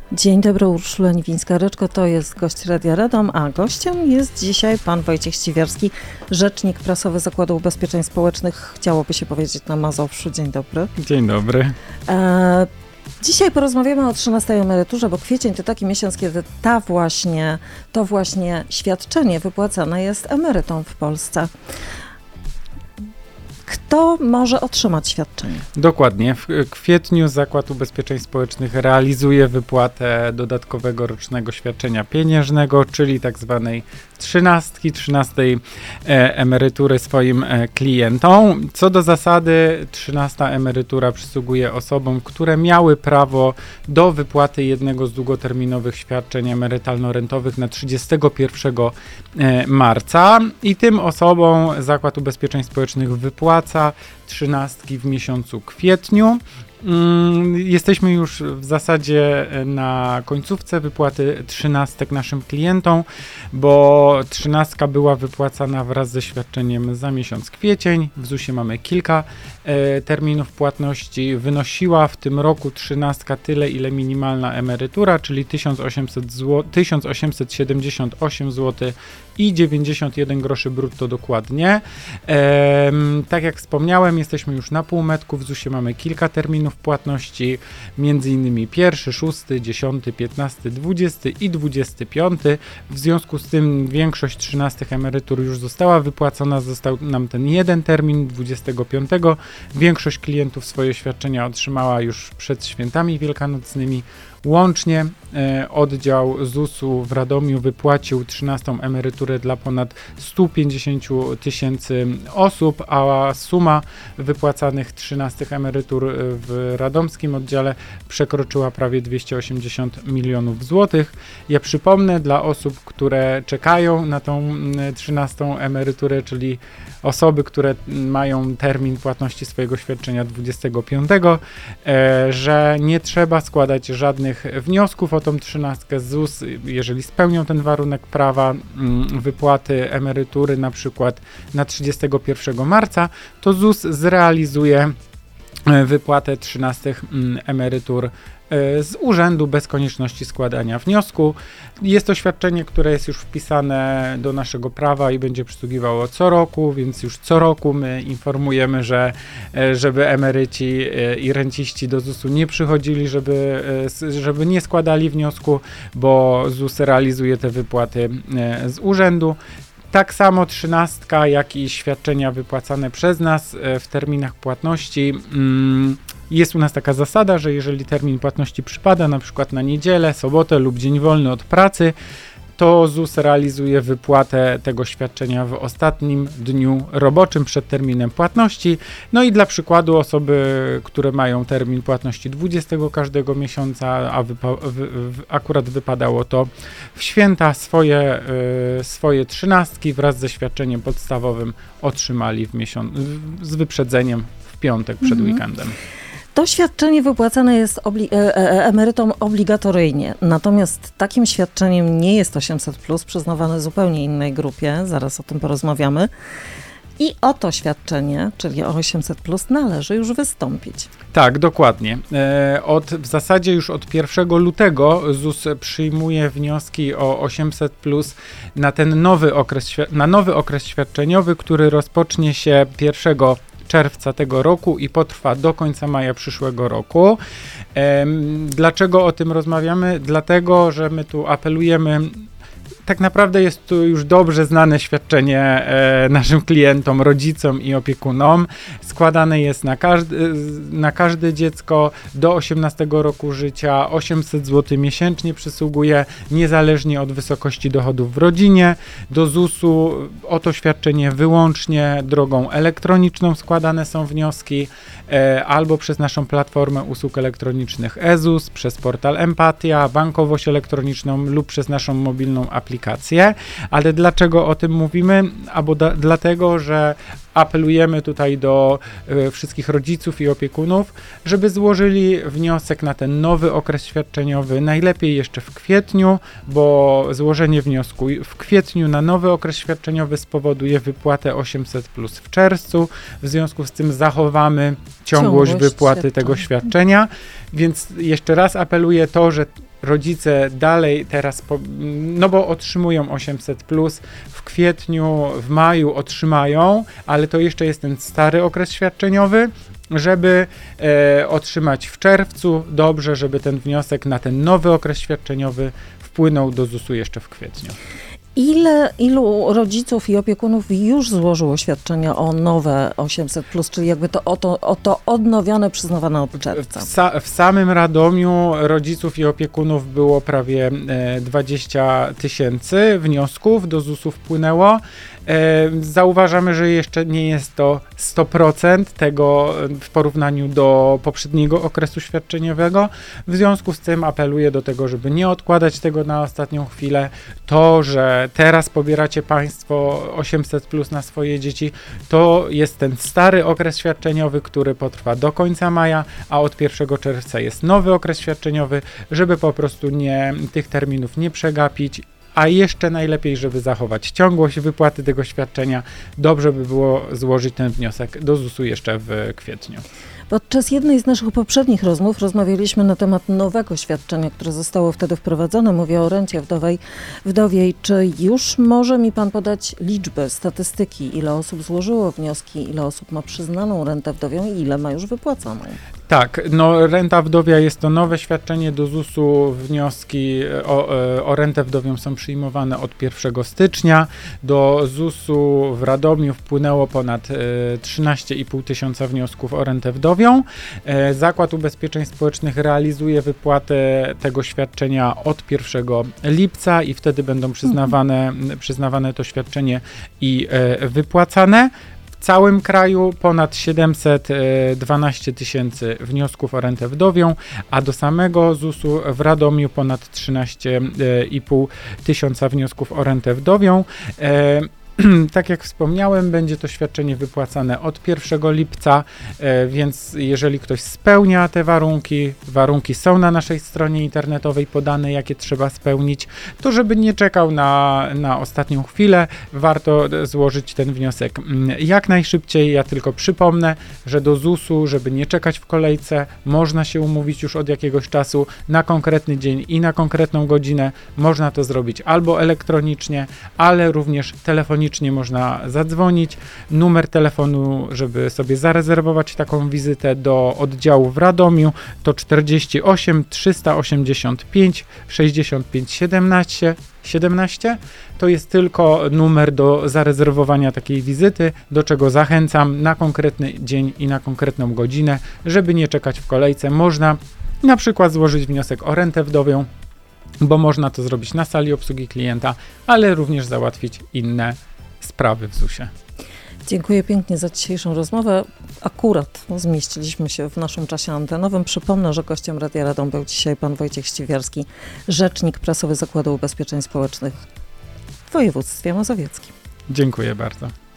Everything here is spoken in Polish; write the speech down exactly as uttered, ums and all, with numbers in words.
Dzień dobry, Urszula Niwińska-Ryczko, to jest gość Radia Radom, a gościem jest dzisiaj pan Wojciech Ściwiarski, rzecznik prasowy Zakładu Ubezpieczeń Społecznych, chciałoby się powiedzieć na Mazowszu. Dzień dobry. Dzień dobry. E, dzisiaj porozmawiamy o trzynastej emeryturze, bo kwiecień to taki miesiąc, kiedy ta właśnie, to właśnie świadczenie wypłacane jest emerytom w Polsce. Kto może otrzymać świadczenie? Dokładnie. W kwietniu Zakład Ubezpieczeń Społecznych realizuje wypłatę dodatkowego rocznego świadczenia pieniężnego, czyli tak zwanej trzynastki, trzynastej e, emerytury swoim e, klientom. Co do zasady, trzynasta emerytura przysługuje osobom, które miały prawo do wypłaty jednego z długoterminowych świadczeń emerytalno-rentowych na trzydziestego pierwszego marca i tym osobom Zakład Ubezpieczeń Społecznych wypłaca trzynastki w miesiącu kwietniu. Jesteśmy już w zasadzie na końcówce wypłaty trzynastek naszym klientom, bo trzynastka była wypłacana wraz ze świadczeniem za miesiąc kwiecień. W zusie mamy kilka e, terminów płatności. Wynosiła w tym roku trzynastka tyle, ile minimalna emerytura, czyli tysiąc osiemset siedemdziesiąt osiem złotych i dziewięćdziesiąt jeden groszy brutto dokładnie. E, tak jak wspomniałem, jesteśmy już na półmetku. W zusie mamy kilka terminów płatności, między innymi pierwszy, szósty, dziesiąty, piętnasty, dwudziesty i dwudziesty piąty. W związku z tym większość trzynastych emerytur już została wypłacona, został nam ten jeden termin, dwudziestego piątego. Większość klientów swoje świadczenia otrzymała już przed świętami wielkanocnymi. Łącznie e, oddział zusu w Radomiu wypłacił trzynastą emeryturę dla ponad stu pięćdziesięciu tysięcy osób, a suma wypłacanych trzynastych emerytur w radomskim oddziale przekroczyła prawie dwieście osiemdziesiąt milionów złotych. Ja przypomnę dla osób, które czekają na tą trzynastą emeryturę, czyli osoby, które mają termin płatności swojego świadczenia dwudziestego piątego, e, że nie trzeba składać żadnych wniosków o tą trzynastkę. ZUS, jeżeli spełnią ten warunek prawa m, wypłaty emerytury na przykład na trzydziestego pierwszego marca, to ZUS zrealizuje e, wypłatę trzynastych m, emerytur z urzędu bez konieczności składania wniosku. Jest to świadczenie, które jest już wpisane do naszego prawa i będzie przysługiwało co roku, więc już co roku my informujemy, że żeby emeryci i renciści do zusu nie przychodzili, żeby, żeby nie składali wniosku, bo ZUS realizuje te wypłaty z urzędu. Tak samo trzynastka, jak i świadczenia wypłacane przez nas w terminach płatności. Jest u nas taka zasada, że jeżeli termin płatności przypada na przykład na niedzielę, sobotę lub dzień wolny od pracy, to ZUS realizuje wypłatę tego świadczenia w ostatnim dniu roboczym przed terminem płatności. No i dla przykładu osoby, które mają termin płatności dwudziestego każdego miesiąca, a wypa- wy- wy- akurat wypadało to w święta, swoje, y, swoje trzynastki wraz ze świadczeniem podstawowym otrzymali w miesiąc, z wyprzedzeniem w piątek przed mhm. weekendem. To świadczenie wypłacane jest obli- e- e- emerytom obligatoryjnie, natomiast takim świadczeniem nie jest osiemset plus, przyznawane zupełnie innej grupie, zaraz o tym porozmawiamy. I o to świadczenie, czyli o osiemset plus, należy już wystąpić. Tak, dokładnie. E, od, w zasadzie już od pierwszego lutego ZUS przyjmuje wnioski o osiemset plus na ten nowy okres, na nowy okres świadczeniowy, który rozpocznie się pierwszego czerwca tego roku i potrwa do końca maja przyszłego roku. Ehm, dlaczego o tym rozmawiamy? Dlatego, że my tu apelujemy. Tak naprawdę jest to już dobrze znane świadczenie e, naszym klientom, rodzicom i opiekunom. Składane jest na, każdy, na każde dziecko do osiemnastego roku życia. osiemset złotych miesięcznie przysługuje, niezależnie od wysokości dochodów w rodzinie. Do zusu o to świadczenie wyłącznie drogą elektroniczną składane są wnioski, e, albo przez naszą platformę usług elektronicznych eZUS, przez portal Empatia, bankowość elektroniczną lub przez naszą mobilną aplikację. Ale dlaczego o tym mówimy? Albo da, dlatego, że apelujemy tutaj do y, wszystkich rodziców i opiekunów, żeby złożyli wniosek na ten nowy okres świadczeniowy, najlepiej jeszcze w kwietniu, bo złożenie wniosku w kwietniu na nowy okres świadczeniowy spowoduje wypłatę osiemset plus w czerwcu. W związku z tym zachowamy ciągłość, ciągłość wypłaty świadczenia. tego świadczenia, więc jeszcze raz apeluję to, że rodzice dalej teraz, po, no bo otrzymują osiemset plus, w kwietniu, w maju otrzymają, ale to jeszcze jest ten stary okres świadczeniowy, żeby e, otrzymać w czerwcu, dobrze, żeby ten wniosek na ten nowy okres świadczeniowy wpłynął do zusu jeszcze w kwietniu. Ile, ilu rodziców i opiekunów już złożyło świadczenia o nowe osiemset plus, czyli jakby to o to, o to odnowione, przyznawane od czerwca? W, sa, w samym Radomiu rodziców i opiekunów było prawie e, dwadzieścia tysięcy wniosków, do zusu wpłynęło. E, zauważamy, że jeszcze nie jest to sto procent tego w porównaniu do poprzedniego okresu świadczeniowego. W związku z tym apeluję do tego, żeby nie odkładać tego na ostatnią chwilę. To, że teraz pobieracie Państwo osiemset plus na swoje dzieci, to jest ten stary okres świadczeniowy, który potrwa do końca maja, a od pierwszego czerwca jest nowy okres świadczeniowy, żeby po prostu nie, tych terminów nie przegapić. A jeszcze najlepiej, żeby zachować ciągłość wypłaty tego świadczenia, dobrze by było złożyć ten wniosek do zusu jeszcze w kwietniu. Podczas jednej z naszych poprzednich rozmów rozmawialiśmy na temat nowego świadczenia, które zostało wtedy wprowadzone. Mówię o rencie wdowej, wdowiej. Czy już może mi pan podać liczby, statystyki, ile osób złożyło wnioski, ile osób ma przyznaną rentę wdowią i ile ma już wypłaconą? Tak, no renta wdowia jest to nowe świadczenie do zusu. Wnioski o, o rentę wdowią są przyjmowane od pierwszego stycznia. Do zusu w Radomiu wpłynęło ponad trzynaście i pół tysiąca wniosków o rentę wdowią. Zakład Ubezpieczeń Społecznych realizuje wypłatę tego świadczenia od pierwszego lipca i wtedy będą przyznawane, przyznawane to świadczenie i wypłacane. W całym kraju ponad siedemset dwanaście tysięcy wniosków o rentę wdowią, a do samego zusu w Radomiu ponad trzynaście i pół tysiąca wniosków o rentę wdowią. Tak jak wspomniałem, będzie to świadczenie wypłacane od pierwszego lipca, więc jeżeli ktoś spełnia te warunki, warunki są na naszej stronie internetowej podane, jakie trzeba spełnić, to żeby nie czekał na, na ostatnią chwilę, warto złożyć ten wniosek jak najszybciej. Ja tylko przypomnę, że do zusu, żeby nie czekać w kolejce, można się umówić już od jakiegoś czasu na konkretny dzień i na konkretną godzinę. Można to zrobić albo elektronicznie, ale również telefonicznie można zadzwonić. Numer telefonu, żeby sobie zarezerwować taką wizytę do oddziału w Radomiu, to czterdzieści osiem trzysta osiemdziesiąt pięć sześćdziesiąt pięć siedemnaście. siedemnaście to jest tylko numer do zarezerwowania takiej wizyty, do czego zachęcam na konkretny dzień i na konkretną godzinę, żeby nie czekać w kolejce. Można na przykład złożyć wniosek o rentę wdowią, bo można to zrobić na sali obsługi klienta, ale również załatwić inne sprawy w zusie. Dziękuję pięknie za dzisiejszą rozmowę. Akurat zmieściliśmy się w naszym czasie antenowym. Przypomnę, że gościem Radia Radom był dzisiaj pan Wojciech Ściwiarski, rzecznik prasowy Zakładu Ubezpieczeń Społecznych w województwie mazowieckim. Dziękuję bardzo.